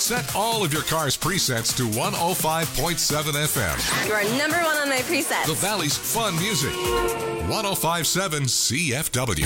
Set all of your car's presets to 105.7 FM. You are number one on my presets. The Valley's fun music. 105.7 CFW.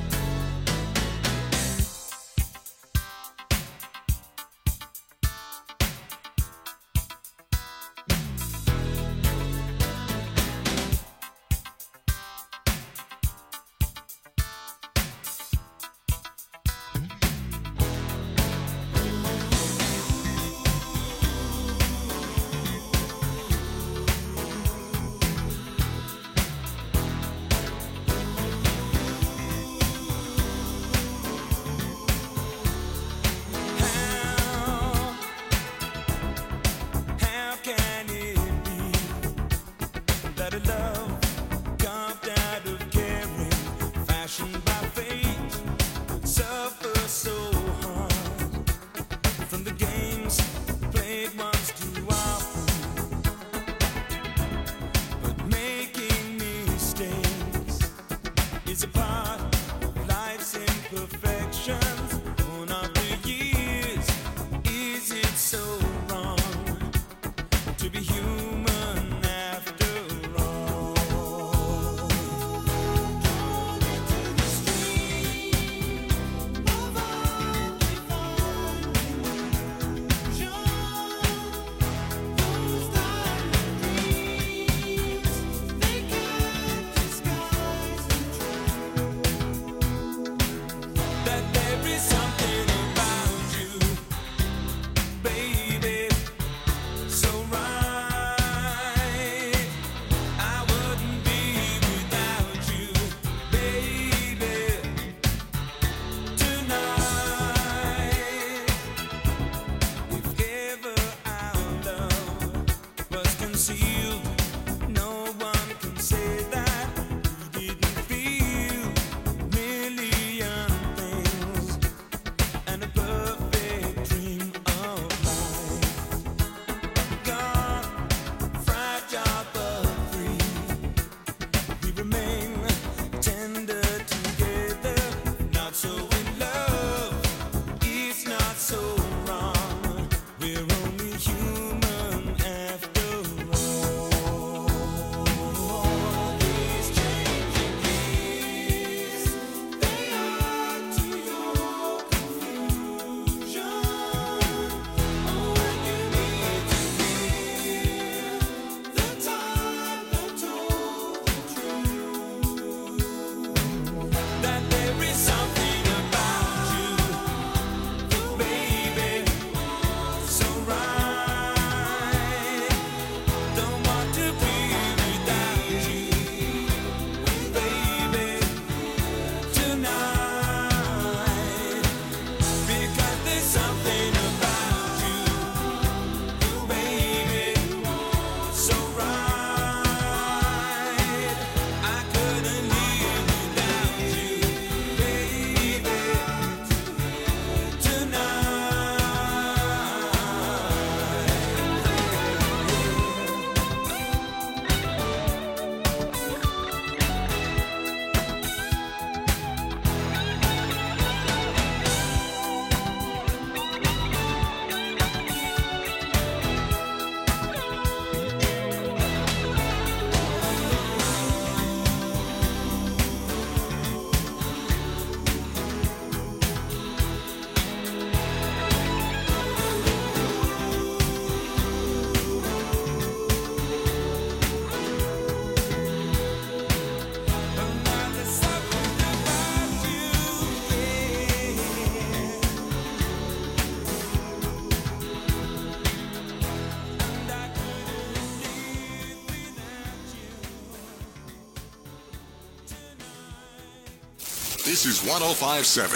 This is 105.7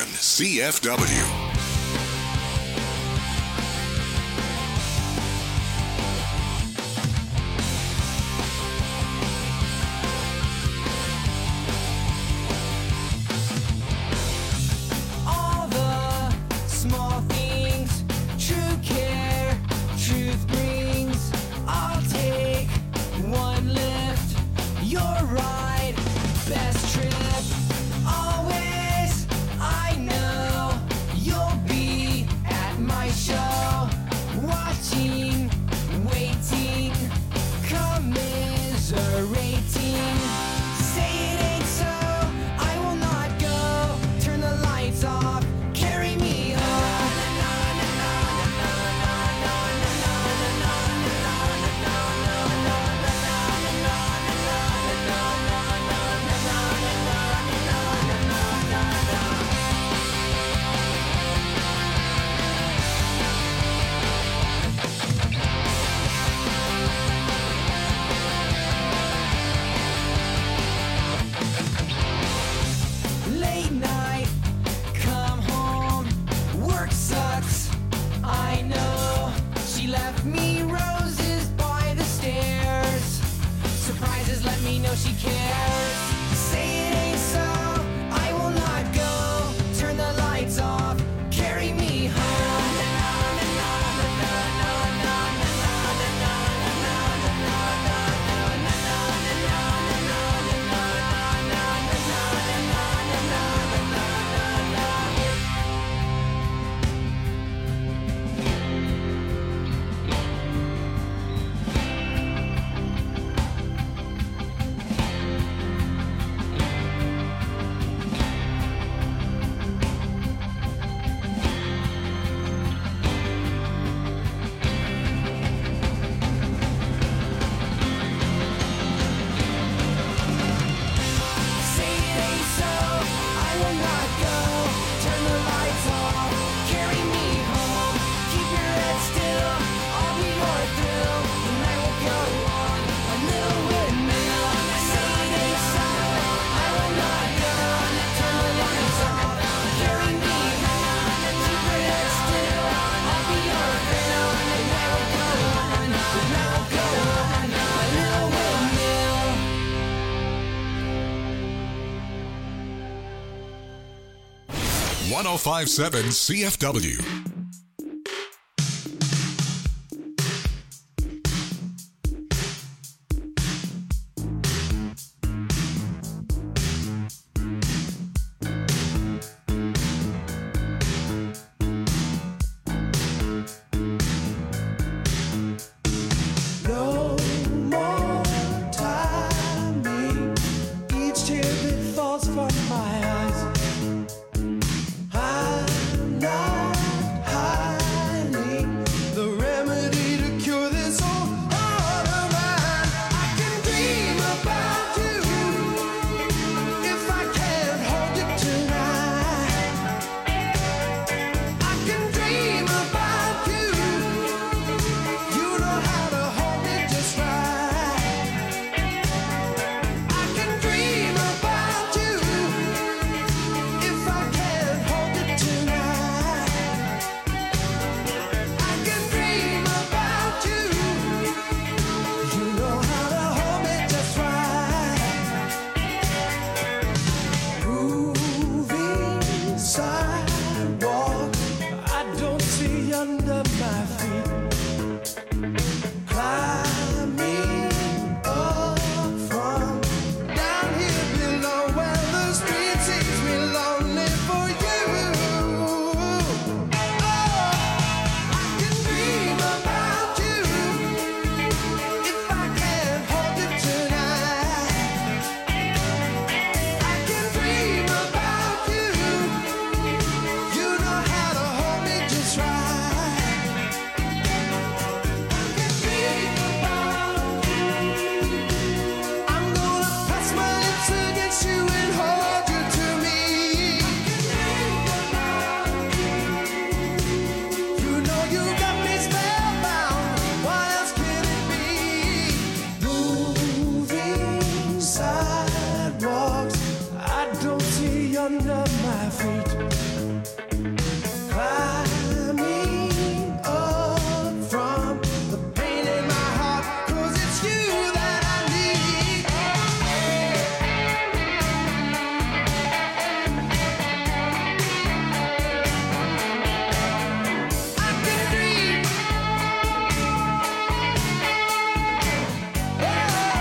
CFW. Always, I know you'll be at my show. work sucks. I know. She left me roses by the stairs. Surprises let me know she cares. Say it ain't so, I will not go. Turn the lights off, carry me home. .105.7 CFW. No more timing. Each tear that falls from my eyes. I'm not hiding the remedy to cure this old heart of mine. I can dream about you if I can't hold you tonight. I can dream about you. You know how to hold me just right. I can dream about you if I can't hold you tonight. I can dream about you. You know how to hold me just right. Moving sidewalk, I don't see under my feet. Climbing up from down here below where the street sees me lonely for you. Oh, I can dream about you if I can't hold you tonight. I can dream about you. You know how to hold me just right. I can dream about you. I'm gonna press my lips against you and hold you to me. You know you got me spellbound. What else can it be? Moving sidewalks, I don't see under my feet. Climbing up from the pain in my heart, 'cause it's you that I need. I can dream. Oh,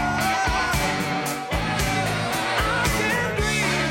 I can dream.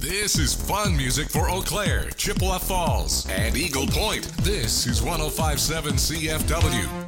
This is fun music for Eau Claire, Chippewa Falls, and Eagle Point. This is 105.7 CFW.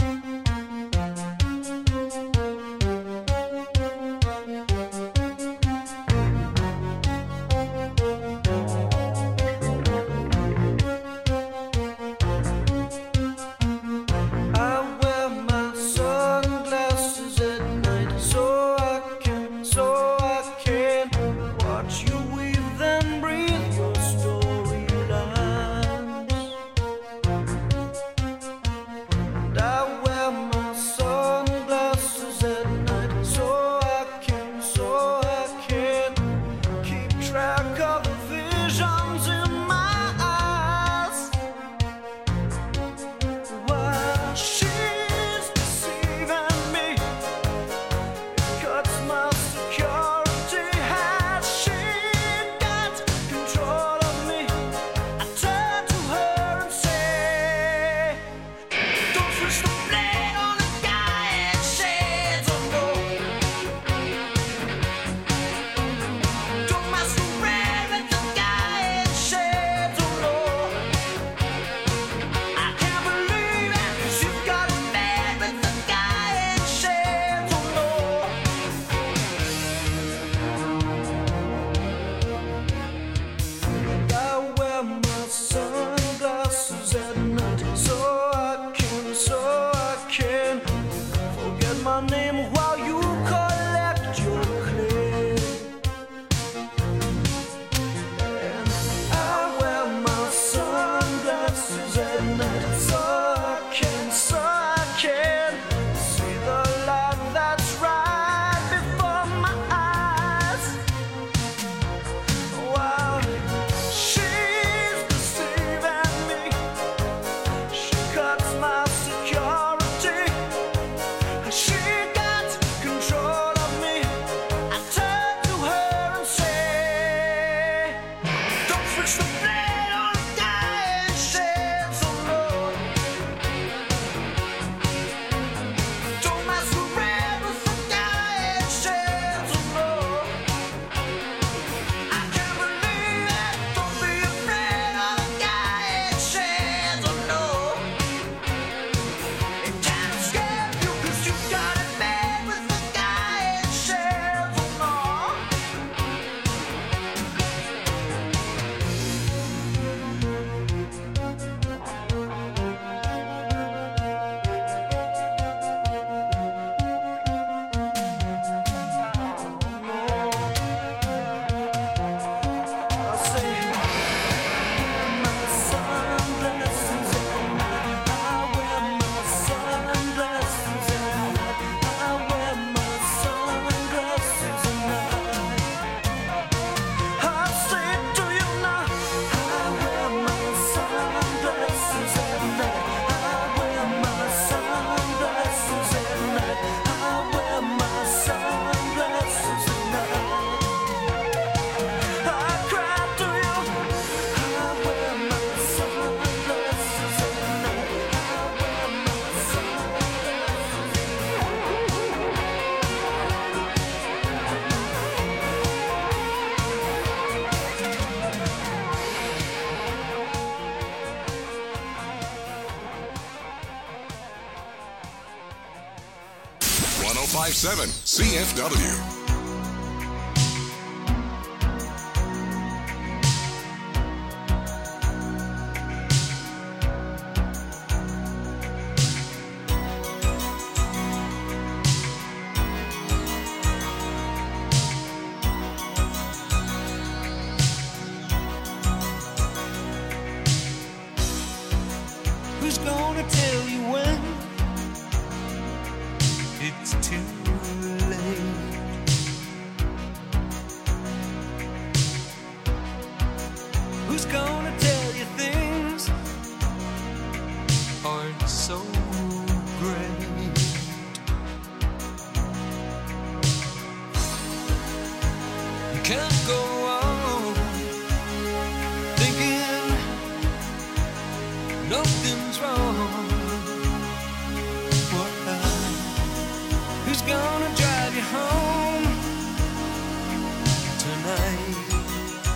CFW. Who's gonna tell you when it's too late? Who's gonna tell you things aren't so great? You can't go on thinking nothing's wrong. Who's gonna drive you home tonight?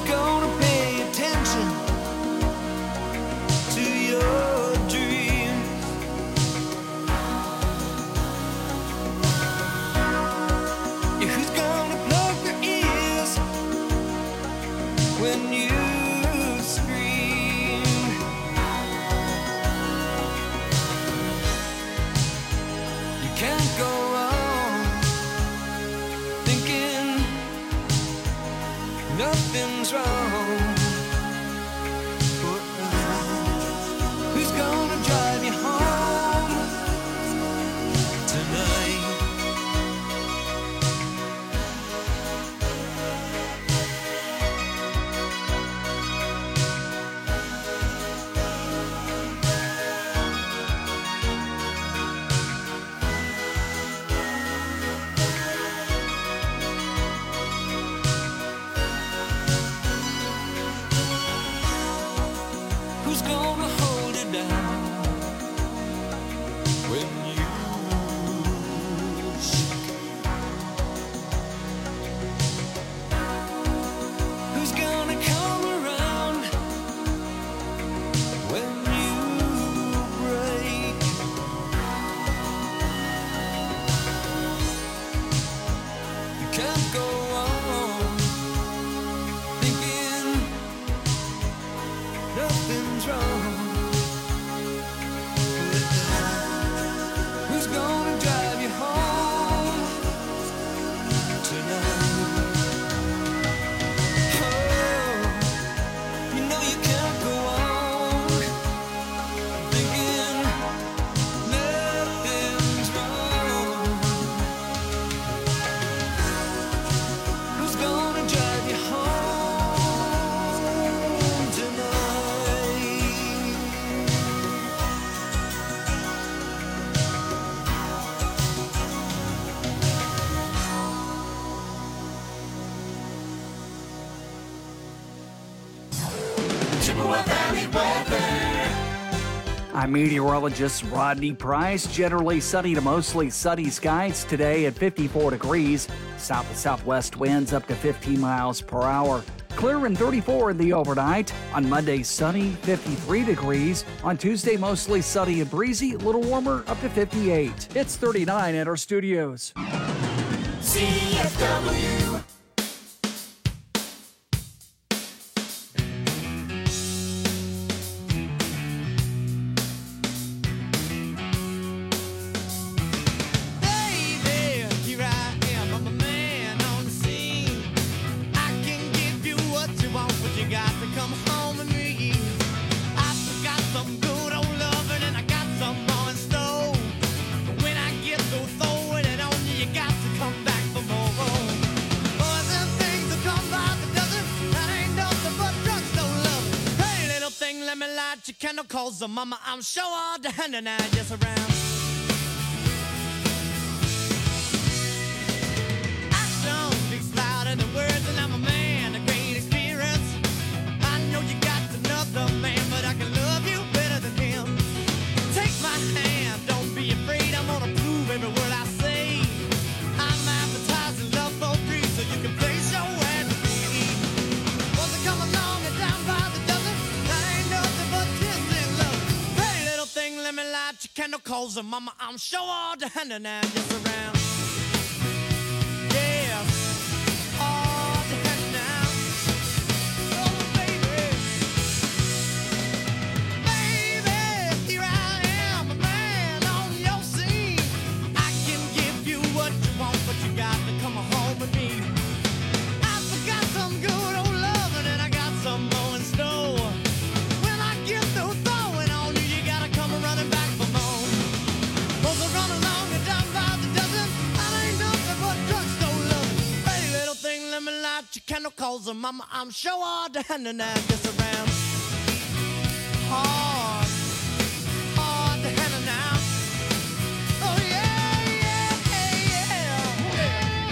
gonna pay attention to your dreams? Yeah, who's gonna plug their ears when you scream? You can't go on thinking nothing's wrong. Who's gonna drive you home tonight? Who's gonna hold it down when you shake? Who's gonna come around when you break? You can't go on thinking nothing's wrong. Who's gonna drive you home tonight? Oh, you know you can't go on thinking nothing's wrong. Who's gonna drive you home tonight? Chippewa Valley weather. I'm meteorologist Rodney Price. Generally sunny to mostly sunny skies today at 54 degrees. South to southwest winds up to 15 miles per hour. Clear and 34 in the overnight. On Monday, sunny, 53 degrees. On Tuesday, mostly sunny and breezy, a little warmer, up to 58. It's 39 at our studios. CFW. Baby, here I am, I'm a man on the scene. I can give you what you want, but you got to come home with me. I've got some good old loving and I got some more in store. But when I get through throwing it on you, you got to come back for more. Boys and things will come by the dozen. That ain't nothing but drugstore love. Hey, little thing, let me light your candle, cause the mama, I'm sure all the hand and I just around. Action speaks louder than words, and I'm a man of great experience. I know you got another man, but I can love you better than him. Take my hand, don't be afraid, I'm gonna prove every word I say. I'm advertising love for free, so you can place your ad to me. Once I come along and down by the dozen, that ain't nothing but kissing love. Hey, little thing, let me light your candle, cause the mama, I'm sure all the hand and I just around. Yeah, all the hand now. Oh, baby. Baby, here I am, a man on your scene. I can give you what you want, but you got to come home with me. I forgot some good old loving and I got some more in store. When I get through throwing on you, you gotta come running back for more. Both are run along and down by the dozen. That ain't nothing but drugstore loving. Hey, little thing, let me light your candle, cause the mama, I'm sure all the hand and I just around. Hard, hard to handle now. Oh yeah, yeah, yeah.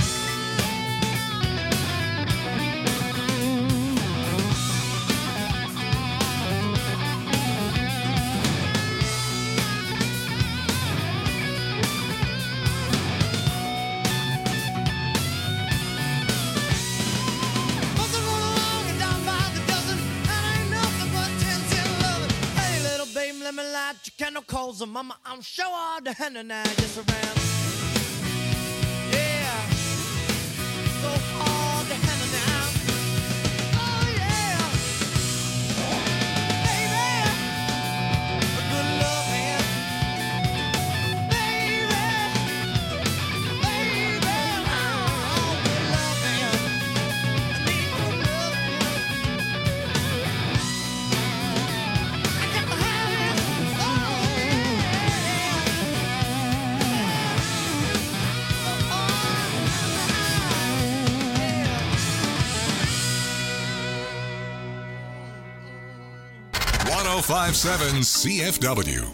Both are run along and down by kind of calls her mama. I'm sure all the henna now just around. Yeah. So all the henna now. Oh yeah. Baby. A good loving. Baby. Baby. Oh, good loving. I need good loving. I got to have it. Oh yeah. 1057 CFW.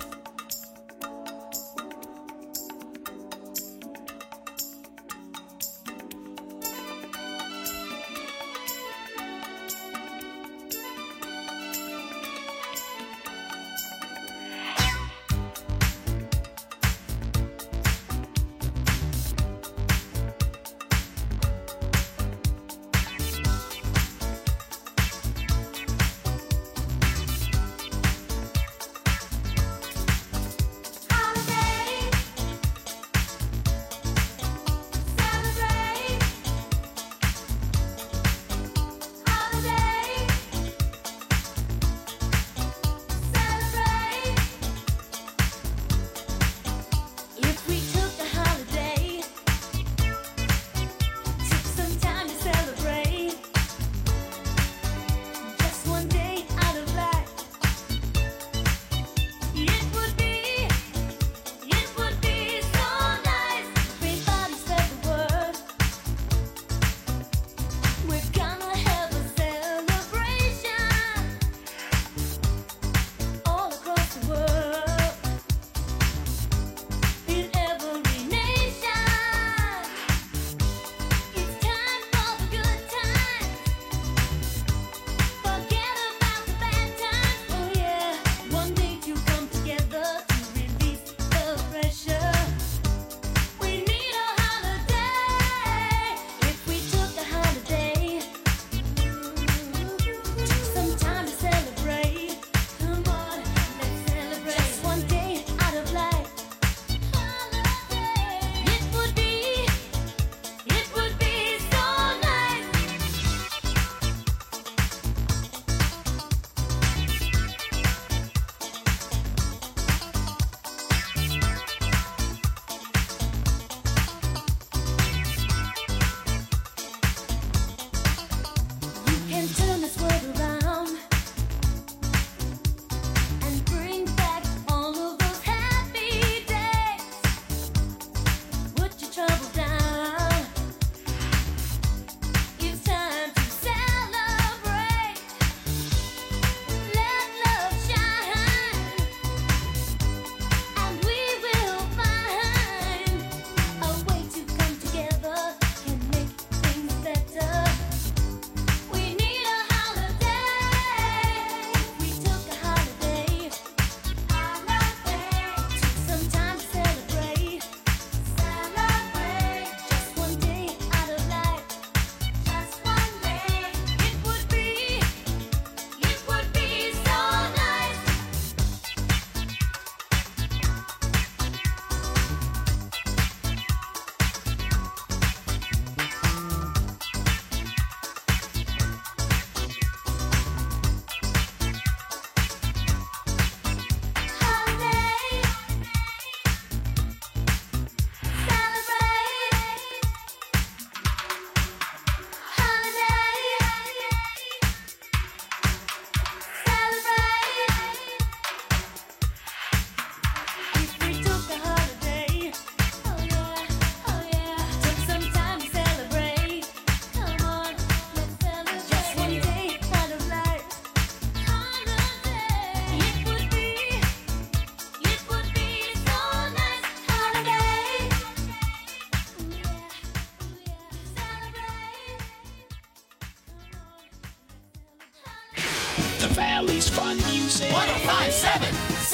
Valley's fun music. 1057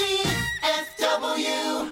CFW.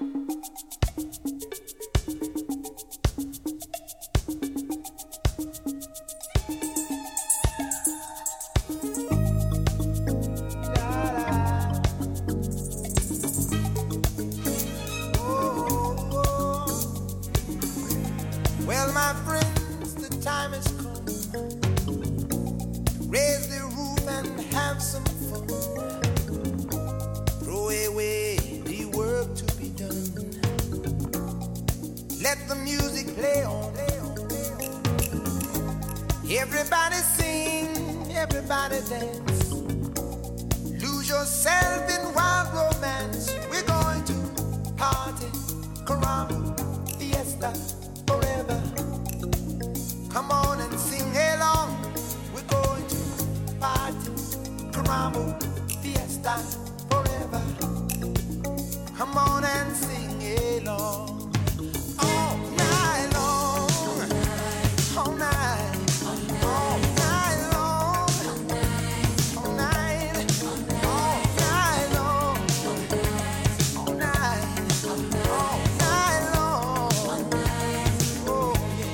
Everybody sing, everybody dance. Lose yourself in wild romance. We're going to party, caramba, fiesta, forever. Come on and sing along. We're going to party, caramba, fiesta, forever. Come on and sing along. All night long, all night, all night long, all night, all night long, all night, all night long. Oh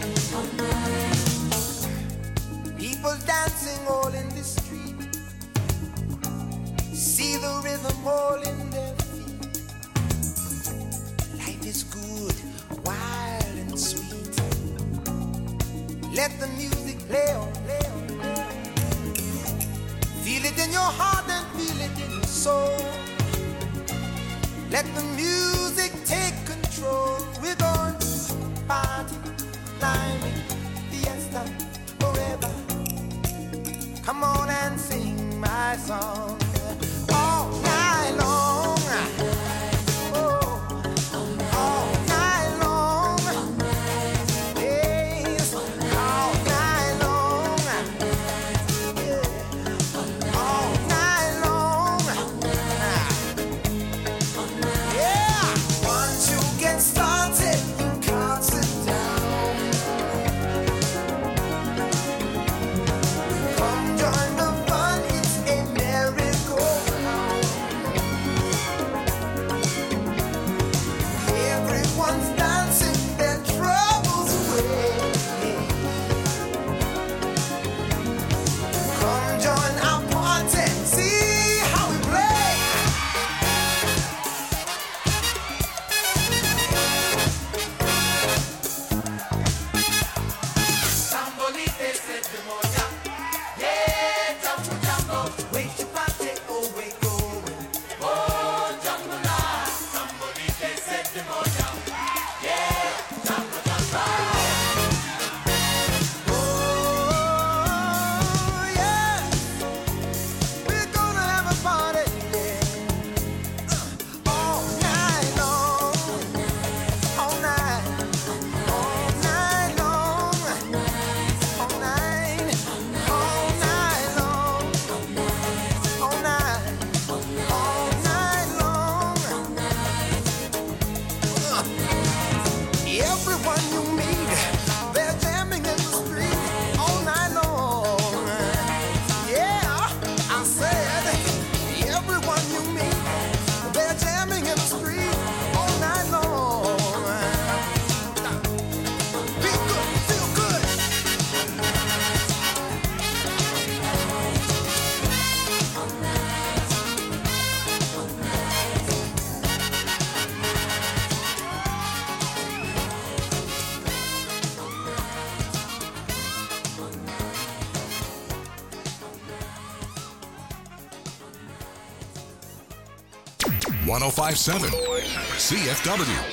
yeah. People dancing all in the street. See the rhythm all in their feet. Life is good, wild and sweet. Let the music play on, play on, play on. Feel it in your heart and feel it in your soul. Let the music take control. We're going to party, climbing, fiesta, forever. Come on and sing my song. All night long. Oh, all night long. Yes, all night long. Yeah, all night long. Yeah, once you get started, you can't sit down. Come join the fun, it's a merry-go-round. Everyone's dancing their troubles away. Come join our party, see how we play. Sambolite se demoja, yeah, jambo jambo. Wait your party, oh wait going, oh jambo la. Sambolite se demoja, yeah, jambo jambo. Oh yeah, we're gonna have a party, yeah. All night long, all night, all night long. All night, all night long, all night, all night long. Everyone you meet, they're jamming in the street all night long. Yeah, I said, everyone you meet, they're jamming in the street all night long. Be good, feel good. 1057 CFW.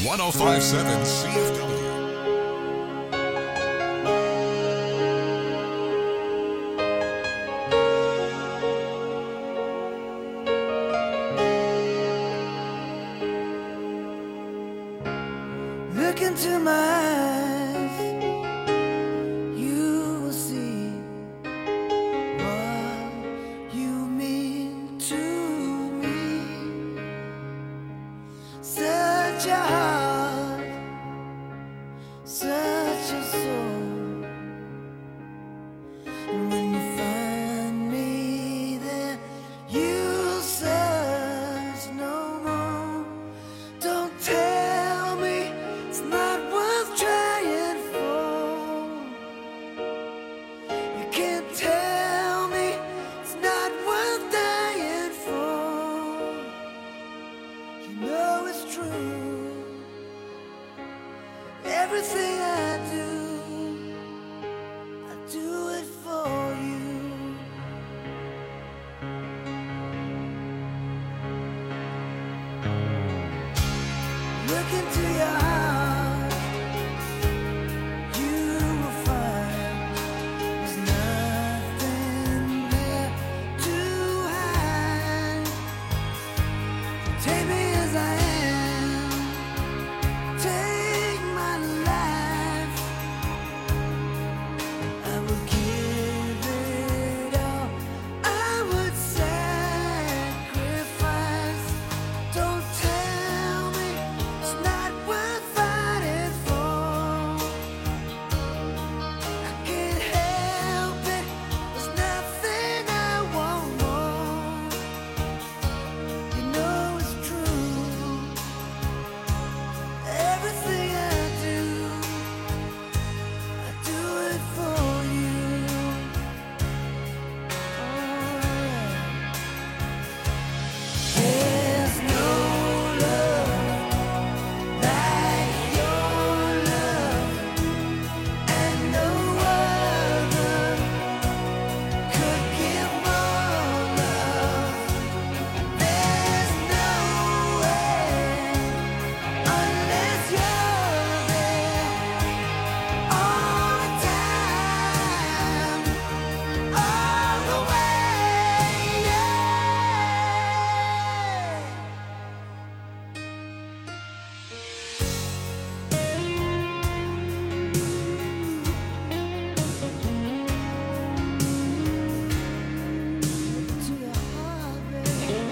1057 CFW. Look into my eyes, you will see what you mean to me. Such a heart, such a soul. And when you find me there, you'll search no more. Don't tell me it's not worth trying for. You can't tell me it's not worth dying for. You know it's true. Everything I do it for you. Look into your heart, you will find there's nothing there to hide. Take me as I am, take my life. I would give it all, I would sacrifice. Don't tell me it's not worth fighting for. I can't help it, there's nothing I want more. You know it's true. Everything I do it for you. There's no love like your love, and no other could give more love. There's no way unless you're there all the time, all the way. To your heart, baby.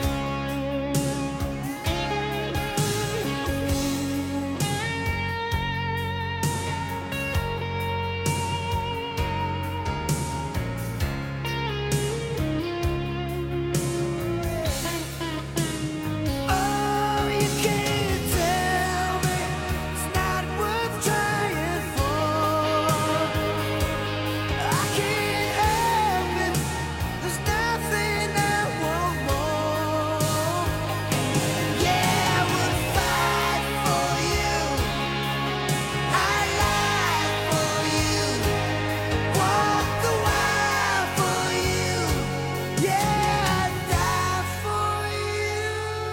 Oh, you can't tell me it's not worth trying for. I can't help it, there's nothing I want more. Yeah, I would fight for you, I lie for you, walk the wild for you. Yeah, I'd die for you.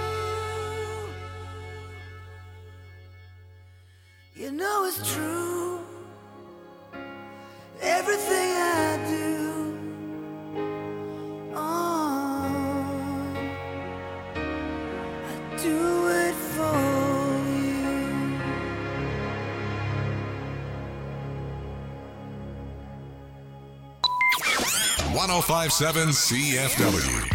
You know it's true. Everything I do it for you. 1057 CFW.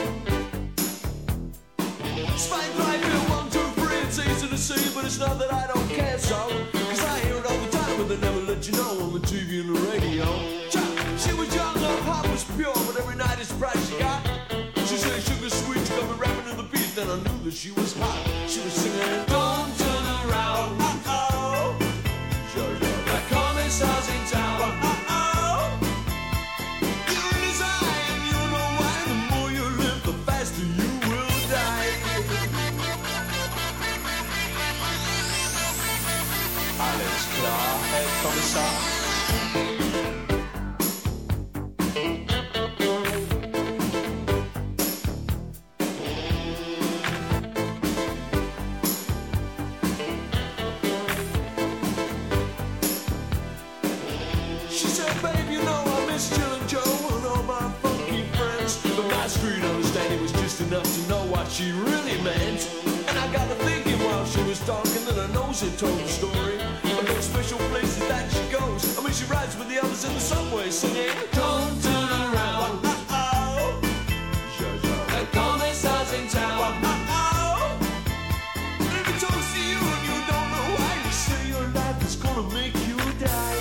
Spain, baby, 1, 2, 3, it's easy to see, but it's not that I don't that she was hot. She was singing, don't turn around. Uh-oh. The commissar's in town. Uh-oh. You're in his eye and you know why. The more you live, the faster you will die. Alles klar, Herr Kommissar. She said, babe, you know I miss Jill and Joe and all my funky friends. But my street understanding was just enough to know what she really meant. And I got to thinking while she was talking that her nose had told the story of those special places that she goes. I mean, she rides with the others in the subway singing, don't turn around. Uh-oh. The commissar's in town. Uh-oh. And if he talks to you and you don't know why, you say your life is gonna make you die.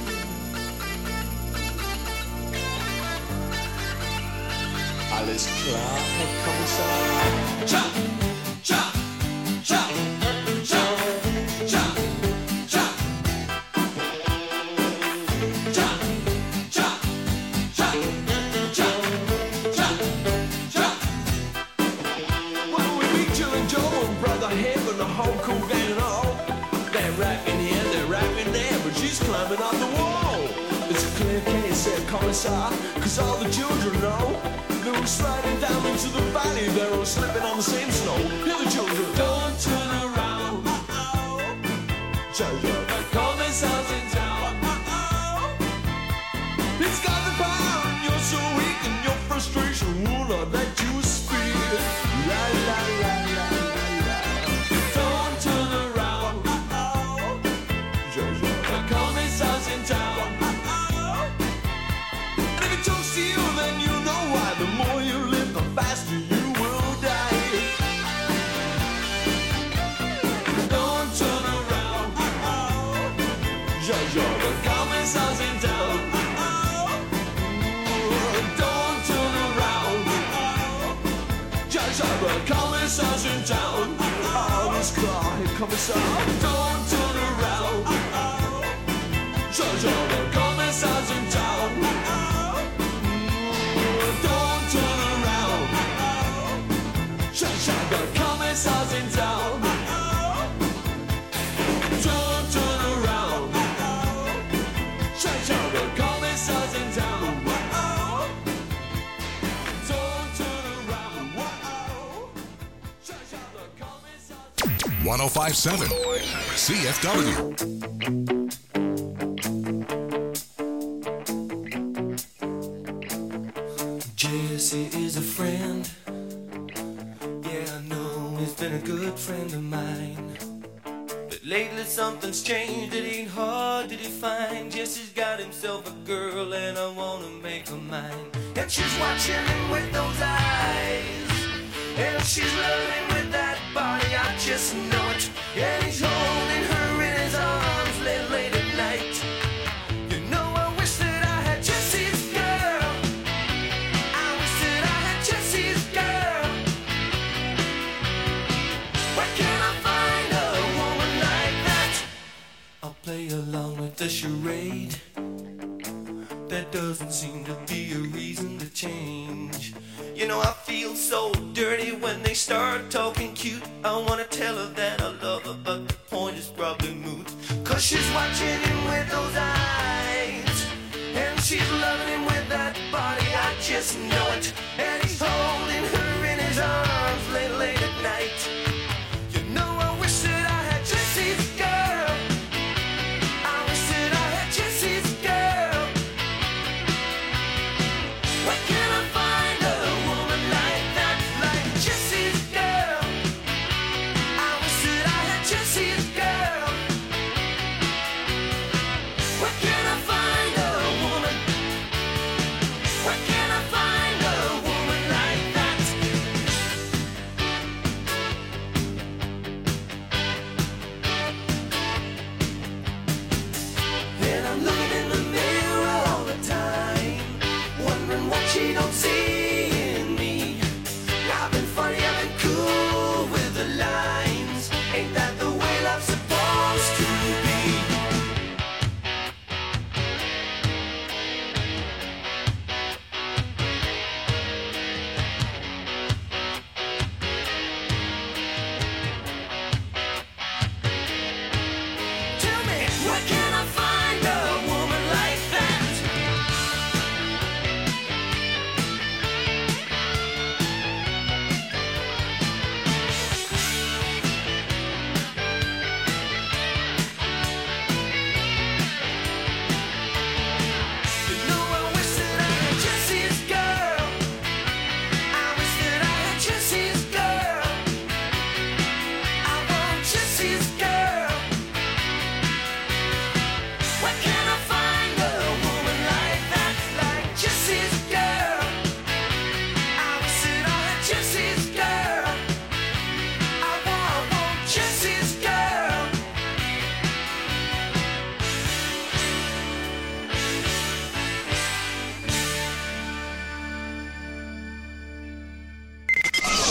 Alles klar, Herr Kommissar. Cha, cha, cha, cha, cha, cha. Cha, cha, cha, cha, cha, cha. Well, we meet Jill and Joe and Brother Hib and the whole cool gang and all. They're rapping here, they're rapping there, but she's climbing on the wall. It's a clear case, said Commissar, 'cause all the children know. They were sliding down into the valley, they were slipping on the same snow. Hear the children, don't turn around. Uh-oh. Jojo, the commissar's in town. Uh-oh. He's got the power and you're so weak and your frustration will not let you speak. La la la la la la. Don't turn around. Uh-oh. Jojo, the commissar's in town. Uh-oh. And if he talks to you, then you know why. The more you live, the faster you will die. Don't turn around. Uh-oh. Jojo, the commissar's in town. Uh-oh. Don't turn around. Uh-oh. Jojo, the commissar's in town. Oh, this car, here commissar. Don't turn around. Uh-oh. Jojo, the commissar's in town. Uh-oh. Don't turn around. Shut the commissar's in town. Don't turn around. Shut the commissar's in town. Don't turn around. Shut the commissar's. 1057 CFW. Jesse is a friend. Yeah, I know he's been a good friend of mine. But lately something's changed, it ain't hard to define. Jesse's got himself a girl and I wanna make her mine. And she's watching him with those eyes, and she's loving with that body, I just know it. And he's holding her in his arms late at night. You know I wish that I had Jesse's girl. I wish that I had Jesse's girl. Where can I find a woman like that? I'll play along with the charade. There doesn't seem to be a reason to change. You know I feel so dirty when they start talking cute. I wanna tell her that I love her, but the point is probably moot. 'Cause she's watching him with those eyes, and she's loving him with that body, I just know it. And he's holding her in his arms late at night. You know I wish that I had Jesse's girl. I wish that I had Jesse's girl. Where can I find a woman like that, like Jesse's girl? I wish that I had Jesse's girl. Where can I find a woman? Where can I find a woman like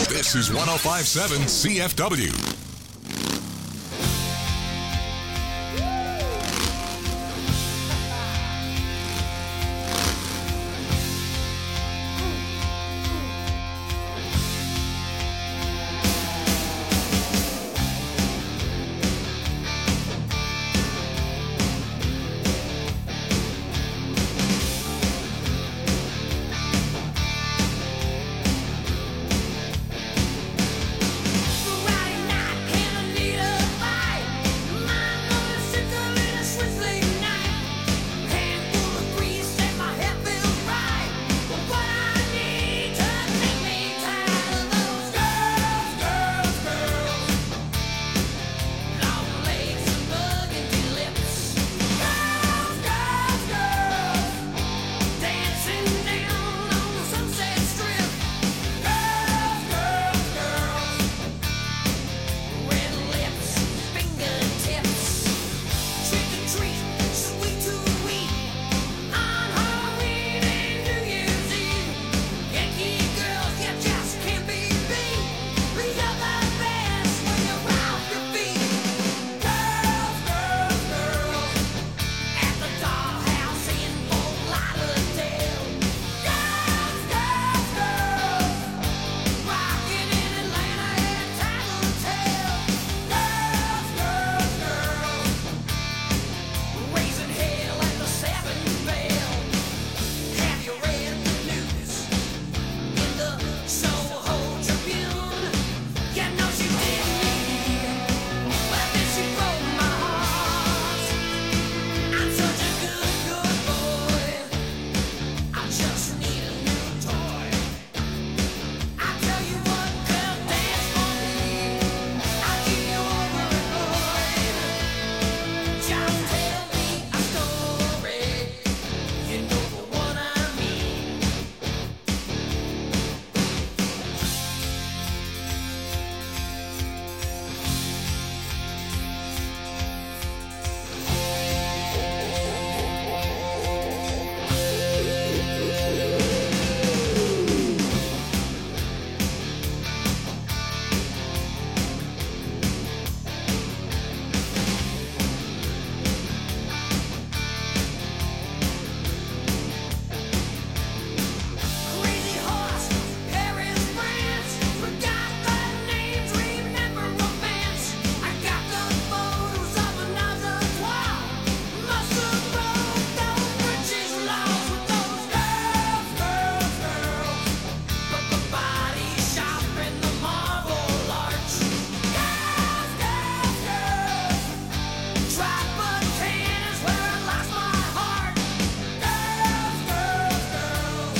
This is 105.7 CFW. Friday night, can I need a fight? My mother sits a little Swiss night. Handful of grease and my head feels right. But what I need to make me tired of those girls, girls, girls. Long legs and burgundy lips. Girls, girls, girls. Dancing down on the Sunset Strip. Girls, girls, girls. Red lips, fingertips. Trick or treat, sweet to sweet. On Halloween and New Year's Eve. Yankee girls, you just can't be beat. You're the best when you're off your feet. Girls, girls, girls. At the dollhouse in Fort Lauderdale. Girls, girls, girls. Rockin' in Atlanta at Tattletale. Girls, girls, girls. Raising hell at the Seven Bell. Have you read the news in the Soho Tribune? You know she did me, but then she broke my heart. I'm such a good, good boy. I just need a new toy. I tell you what, girl, dance for me. I'll keep you over and just tell me a story. You know the one I mean. Crazy horse, Paris, France. Forgot the names, remember romance. I got the photos of another twirl. Must have broke those British laws with those girls, girls, girls. But body shop in the Marble Arch. Girls, girls, girls. Tropicana is where I lost my heart. Girls, girls, girls.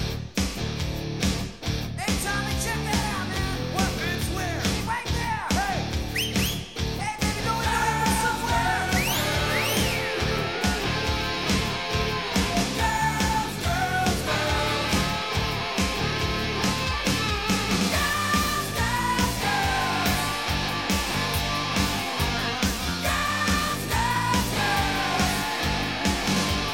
Hey Tommy, check that out, man. What? It's where? Right there. Hey. Hey, baby, don't we gotta go somewhere? Girls, girls, girls. Girls, girls, girls. Girls, girls, girls.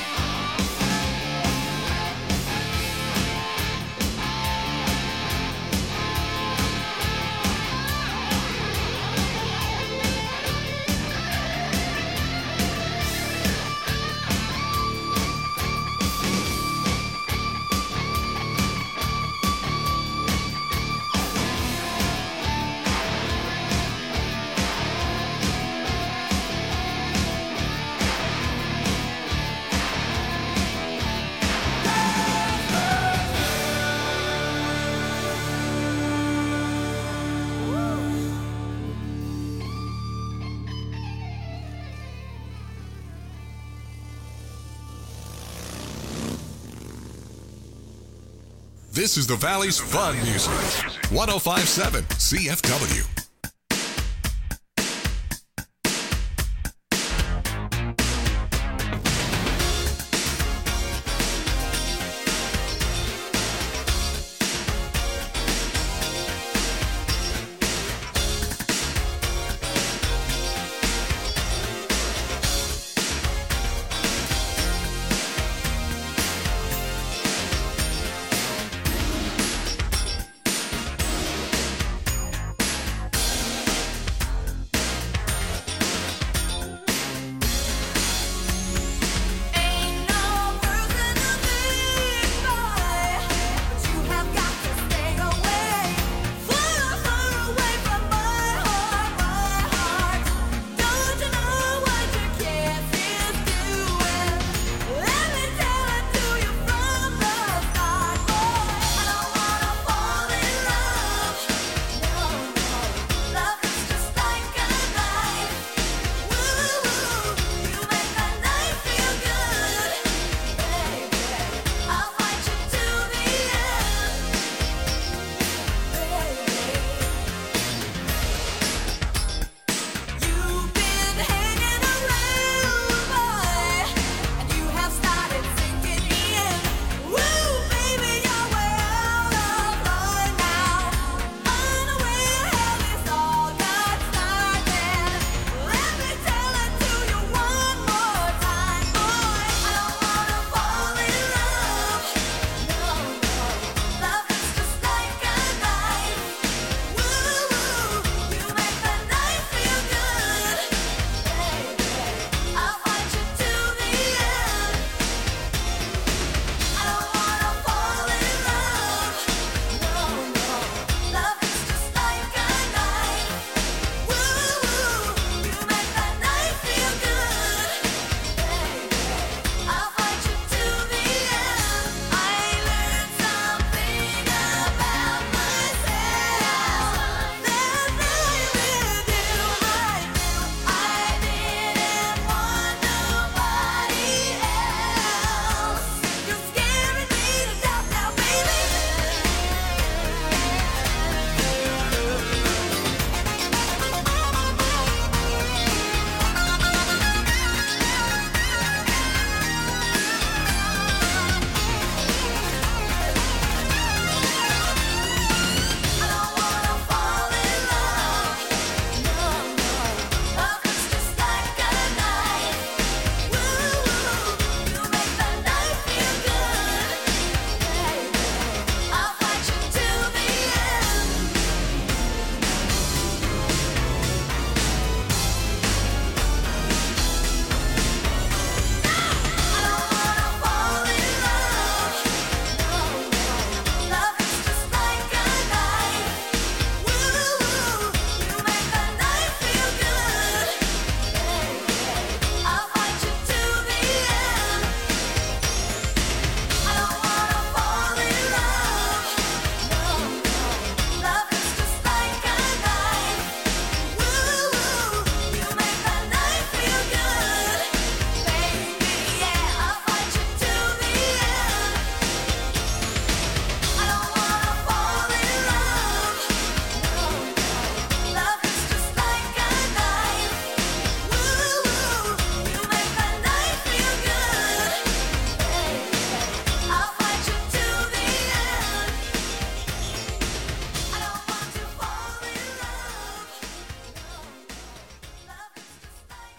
This is the Valley's fun music. 105.7 CFW.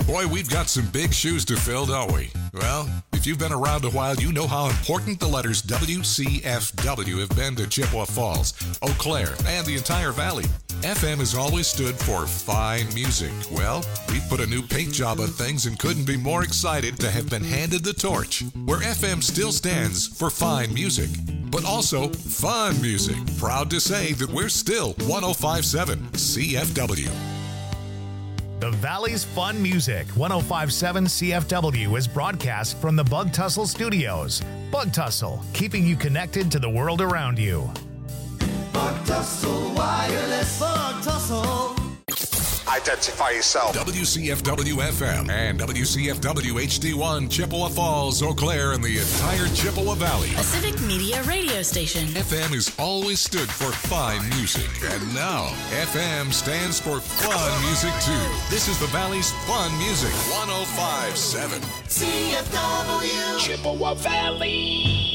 Boy, we've got some big shoes to fill, don't we? Well, if you've been around a while, you know how important the letters WCFW have been to Chippewa Falls, Eau Claire, and the entire valley. FM has always stood for fine music. Well, we've put a new paint job on things and couldn't be more excited to have been handed the torch, where FM still stands for fine music, but also fun music. Proud to say that we're still 105.7 CFW. The Valley's Fun Music, 105.7 CFW, is broadcast from the Bug Tussle Studios. Bug Tussle, keeping you connected to the world around you. Bug Tussle Wireless. Bug Tussle. Identify yourself. WCFW FM and WCFW HD1, Chippewa Falls, Eau Claire, and the entire Chippewa Valley. A civic media radio station. FM has always stood for fine music, and now FM stands for fun music too. This is the Valley's Fun Music, 105.7 CFW. Chippewa Valley.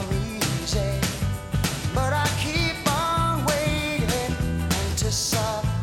But I keep on waiting to